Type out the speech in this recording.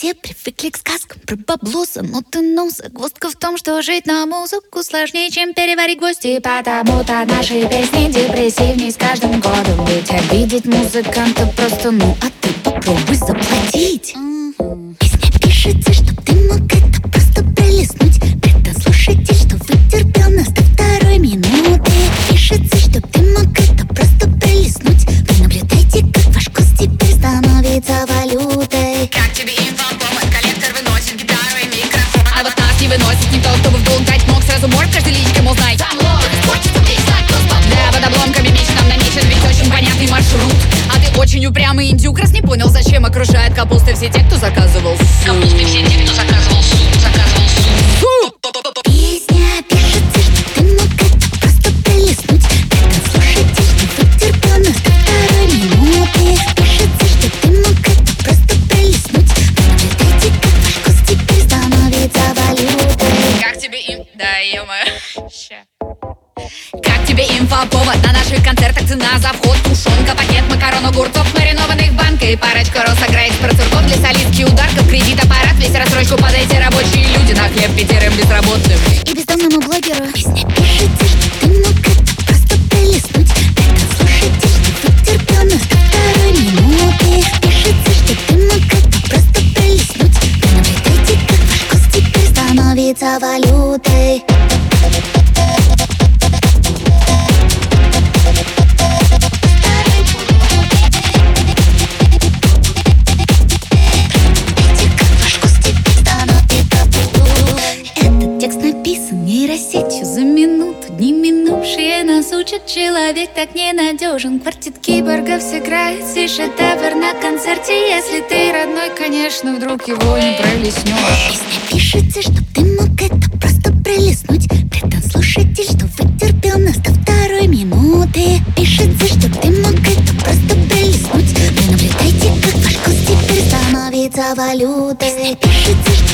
Все привыкли к сказкам про бабло, замутанную загвоздка в том, что жить на музыку сложнее, чем переварить гвозди. Потому-то наши песни депрессивнее с каждым годом. Ведь обидеть музыканта просто, а ты попробуй заплатить. Песня пишется, чтоб ты мог это просто пролистнуть. Предан слушатель, что вытерпел нас до второй минуты. Пишется, чтоб ты мог это просто пролистнуть. Вы наблюдайте, как ваш гость теперь становится валютой. Как тебе инфоповод? Коллектор выносит гитару и микрофон. А вот нас не выносит никто, кто бы в долг дать мог. Сразу морг каждый личико, мол, знай. Там лор, хочется писать просто. Да, под обломками меч нам намечен, ведь очень понятный маршрут. А ты очень упрямый индюк, раз не понял, зачем окружает капустой все те, кто заказывал суп. Капустой все те, кто заказывал суп, заказывал суп. Песня пишется, что ты мог это просто пролистнуть. Предан слушатель, что вытерпел нас до второй минуты. Пишется, что ты мог это просто пролистнуть. Вы наблюдайте, как ваш гость теперь становится валютой. Как тебе Да, ё-моё. Как тебе инфоповод? На наших концертах цена за вход: тушенка, пакет, макарон, огурцов, маринованных в банке и парочка Росагрейс, процурков для солистки, ударков, кредит, аппарат, весь рассрочку подайте рабочие люди на хлеб пятерым безработным И бездомному блогеру. Песня пишется, что ты мог это просто пролистнуть. Предан слушатель, что вытерпел нас до второй минуты. Пишется, что ты мог это просто пролистнуть. Вы наблюдайте, как ваш гость теперь становится валютой. Этот текст написан нейросетью за минуту. Дни минувшие нас учат, человек так ненадежен. Квартет киборгов сыграет все шедевр на концерте. Если ты родной, конечно, вдруг его не пролистнешь. Песня пишется, чтоб ты мог это просто пролистнуть. Предан слушатель, что вытерпел нас до второй минуты. Пишется, чтоб ты мог это просто пролистнуть. Вы наблюдайте, как ваш гость теперь становится валютой. Песня пишется, что